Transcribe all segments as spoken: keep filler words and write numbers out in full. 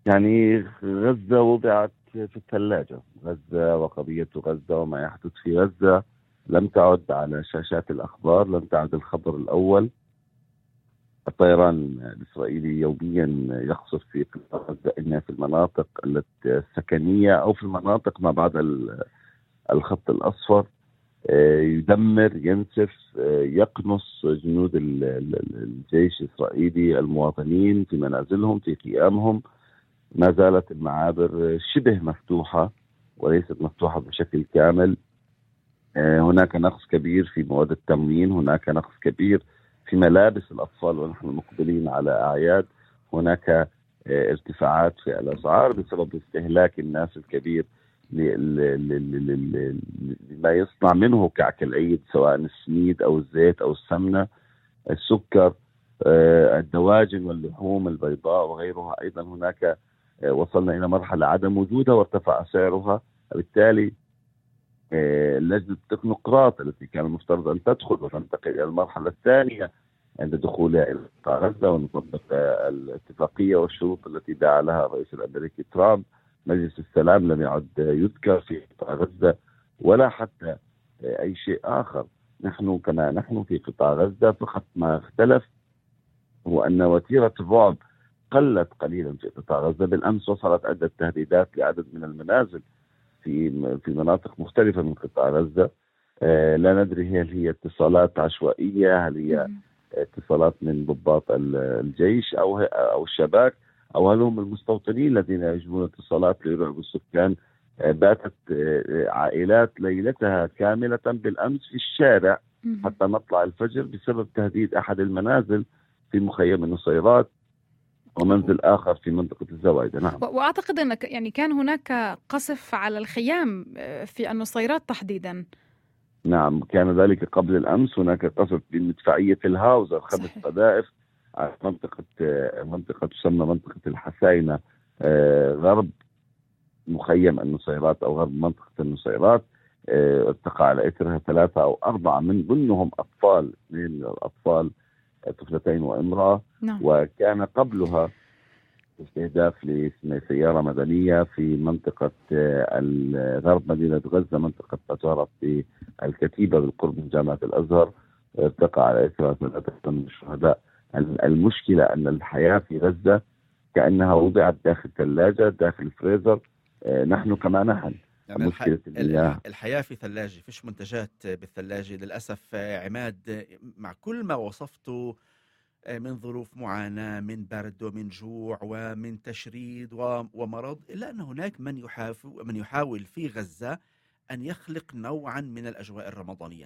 يعني غزة وضعت في الثلاجة. غزة وقضية غزة وما يحدث في غزة لم تعد على شاشات الأخبار، لم تعد الخبر الأول. الطيران الإسرائيلي يوميا يقصف في قطاع غزة، إما في المناطق السكنية أو في المناطق ما بعد الخط الأصفر. يدمر، ينسف، يقنص جنود الجيش الإسرائيلي المواطنين في منازلهم، في خيامهم. ما زالت المعابر شبه مفتوحة وليست مفتوحة بشكل كامل. هناك نقص كبير في مواد التموين، هناك نقص كبير في ملابس الأطفال ونحن مقبلين على أعياد. هناك ارتفاعات في الأسعار بسبب استهلاك الناس الكبير لما يصنع منه كعك العيد، سواء السميد أو الزيت أو السمنة، السكر، الدواجن واللحوم البيضاء وغيرها. أيضا هناك وصلنا إلى مرحلة عدم وجودها وارتفع سعرها. بالتالي لجنة التكنوقراط التي كان المفترض أن تدخل وتنتقل إلى المرحلة الثانية عند دخولها إلى قطاع غزة ونطبق الاتفاقية والشروط التي دعا لها الرئيس الأمريكي ترامب، مجلس السلام لم يعد يذكر في قطاع غزة ولا حتى أي شيء آخر. نحن كما نحن في قطاع غزة، فقط ما اختلف هو أن وتيرة الرعب قلت قليلا في قطاع غزة. بالأمس وصلت عدة تهديدات لعدد من المنازل في في مناطق مختلفة من قطاع غزة. آه لا ندري هل هي اتصالات عشوائية، هل هي اتصالات من ضباط الجيش أو أو الشباك، أو هل هم المستوطنين الذين يجمعون اتصالات ليرعبوا السكان. آه باتت آه عائلات ليلتها كاملة بالأمس في الشارع حتى مطلع الفجر بسبب تهديد أحد المنازل في مخيم النصيرات ومنزل آخر في منطقة الزوايدة. نعم. وأعتقد أن يعني كان هناك قصف على الخيام في النصيرات تحديدا. نعم، كان ذلك قبل الأمس. هناك قصف بمدفعية الهاوزر، خمس قذائف على منطقة منطقة تسمى منطقة الحساينة غرب مخيم النصيرات أو غرب منطقة النصيرات. ارتقى على إثرها ثلاثة أو أربعة من ضمنهم أطفال، اثنين من الأطفال طفلتين وامرأة. نعم. وكان قبلها استهداف لسيارة مدنية في منطقة غرب مدينة غزة، منطقة تجارة في الكتيبة بالقرب من جامعة الأزهر، ارتقى على إثرها ثلاثة من الشهداء. المشكلة أن الحياة في غزة كأنها وضعت داخل ثلاجة، داخل فريزر. نحن كما نحن يعني مشكلة الح... الحياة في ثلاجة، فيش منتجات بالثلاجة للأسف. عماد، مع كل ما وصفته من ظروف معاناة، من برد ومن جوع ومن تشريد ومرض، إلا أن هناك من يحاول, من يحاول في غزة أن يخلق نوعا من الأجواء الرمضانية.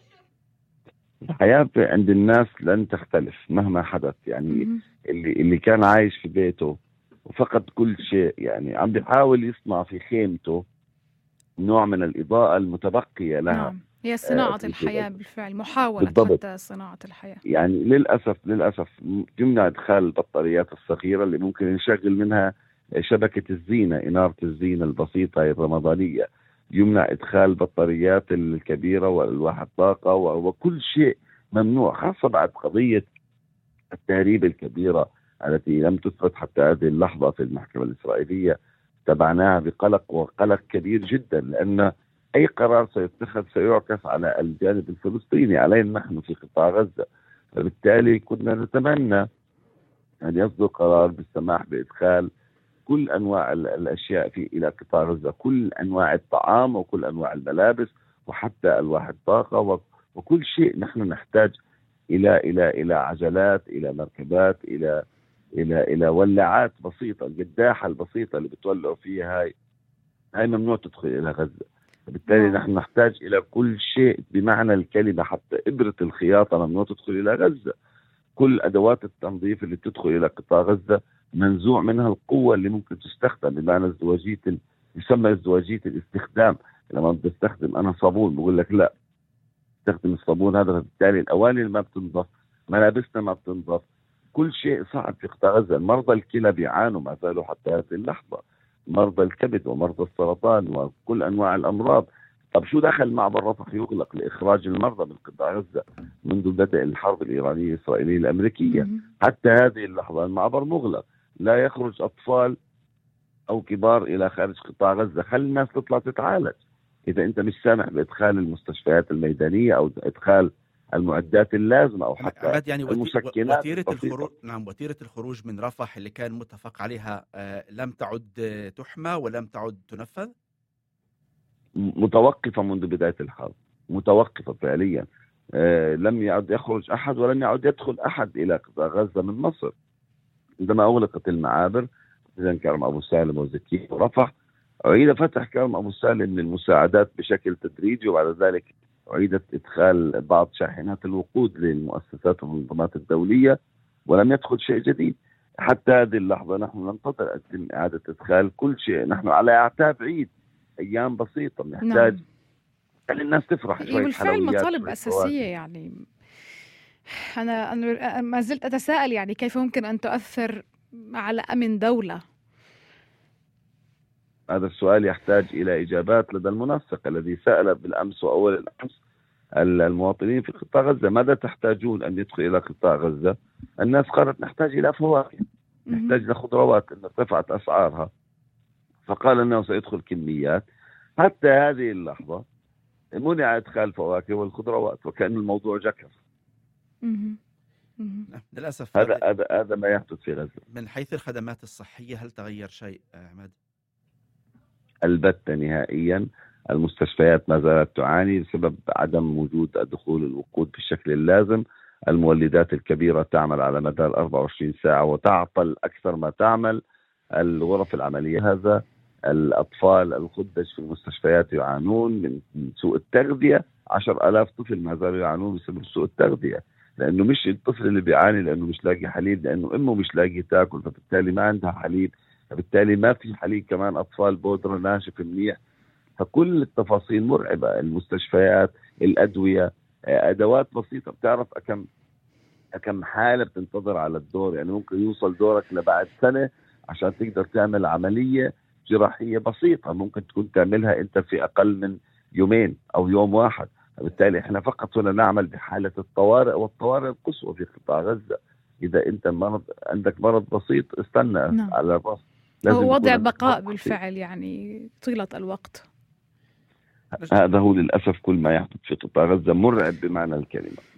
الحياة عند الناس لن تختلف مهما حدث. يعني اللي, اللي كان عايش في بيته وفقد كل شيء، يعني عم بيحاول يصنع في خيمته نوع من الإضاءة المتبقية لها. نعم. هي صناعة آه الحياة بالفعل، محاولة بالضبط. حتى صناعة الحياة. يعني للأسف للأسف يمنع إدخال البطاريات الصغيرة اللي ممكن نشغل منها شبكة الزينة، إنارة الزينة البسيطة الرمضانية. يمنع إدخال البطاريات الكبيرة والألواح الطاقة وكل شيء ممنوع، خاصة بعد قضية التهريب الكبيرة التي لم تثبت حتى هذه اللحظة في المحكمة الإسرائيلية. تبعناها بقلق وقلق كبير جدا، لأن أي قرار سيتخذ سيعكس على الجانب الفلسطيني، علينا نحن في قطاع غزة. فبالتالي كنا نتمنى أن يصدر قرار بالسماح بإدخال كل أنواع الأشياء في إلى قطاع غزة، كل أنواع الطعام وكل أنواع الملابس وحتى ألواح الطاقة وكل شيء. نحن نحتاج إلى إلى إلى عجلات، إلى مركبات، إلى إلى إلى ولاعات بسيطة. القداحة البسيطة اللي بتولعوا فيها هاي هاي ممنوع تدخل إلى غزة. بالتالي نحن نحتاج إلى كل شيء بمعنى الكلمة، حتى إبرة الخياطة ممنوع تدخل إلى غزة. كل أدوات التنظيف اللي تدخل إلى قطاع غزة منزوع منها القوة اللي ممكن تستخدم، بمعنى ازدواجية ال... يسمى ازدواجية الاستخدام. لما بستخدم أنا صابون بقول لك لا استخدم الصابون هذا، بالتالي الأواني اللي ما بتنظف، ملابسنا ما بتنظف، كل شيء صعب في قطاع غزة. مرضى الكلى بيعانوا ما زالوا حتى هذه اللحظة، مرضى الكبد ومرضى السرطان وكل أنواع الأمراض. طب شو دخل معبر رفح يغلق لإخراج المرضى من قطاع غزة منذ بدء الحرب الإيرانية الإسرائيلية الأمريكية؟ حتى هذه اللحظة المعبر مغلق، لا يخرج أطفال أو كبار إلى خارج قطاع غزة. خلي الناس تطلع تتعالج. إذا أنت مش سامح بإدخال المستشفيات الميدانية أو إدخال المعدات اللازمة أو حتى عماد، يعني المسكنات وتيرة البسيطة. الخروج نعم وتيرة الخروج من رفح اللي كان متفق عليها آه، لم تعد آه، تحمى ولم تعد تنفذ. متوقفة منذ بداية الحرب، متوقفة فعليا. آه لم يعد يخرج أحد ولن يعد يدخل أحد إلى قطاع غزة من مصر. عندما أغلقت المعابر إذن كرم أبو سالم وزكية ورفح، أعيد فتح كرم أبو سالم للمساعدات بشكل تدريجي، وبعد ذلك أعيدت إدخال بعض شاحنات الوقود للمؤسسات والمنظمات الدولية، ولم يدخل شيء جديد حتى هذه اللحظة. نحن ننتظر أتم إعادة إدخال كل شيء. نحن على أعتاب عيد، أيام بسيطة، بنحتاج خلي الناس تفرح شوي. بالفعل مطالب أساسية. يعني أنا أنا ما زلت أتساءل يعني كيف ممكن أن تؤثر على أمن دولة؟ هذا السؤال يحتاج إلى إجابات لدى المنسق الذي سأل بالأمس وأول الأمس المواطنين في قطاع غزة ماذا تحتاجون أن يدخل إلى قطاع غزة. الناس قالت نحتاج إلى فواكه، نحتاج إلى خضروات إن ارتفعت أسعارها، فقال أنه سيدخل كميات. حتى هذه اللحظة منع إدخال الفواكه والخضروات وكأن الموضوع جكف. للأسف هذا هذا هذا ما يحدث في غزة. من حيث الخدمات الصحية هل تغير شيء عماد؟ البتة نهائيا. المستشفيات ما زالت تعاني بسبب عدم وجود دخول الوقود بالشكل اللازم. المولدات الكبيرة تعمل على مدار أربعة وعشرين ساعة وتعطل أكثر ما تعمل. الغرف العملية هذا. الأطفال الخدج في المستشفيات يعانون من سوء التغذية. عشر آلاف طفل ما زالوا يعانون بسبب سوء التغذية، لأنه مش الطفل اللي بيعاني لأنه مش لاقي حليب، لأنه أمه مش لاقي تاكل فبالتالي ما عندها حليب، فبالتالي ما في حليب. كمان أطفال بودرة ناشف منيح. فكل التفاصيل مرعبة. المستشفيات، الأدوية، أدوات بسيطة. بتعرف كم كم حالة بتنتظر على الدور؟ يعني ممكن يوصل دورك لبعد سنة عشان تقدر تعمل عملية جراحية بسيطة ممكن تكون تعملها أنت في أقل من يومين أو يوم واحد. فبالتالي إحنا فقط هنا نعمل بحالة الطوارئ والطوارئ القصوى في قطاع غزة. إذا أنت مرض عندك مرض بسيط استنى نعم. على الرأس. هو وضع بقاء بالفعل يعني طيلة الوقت. هذا هو للأسف كل ما يحدث في قطاع غزة، مرعب بمعنى الكلمة.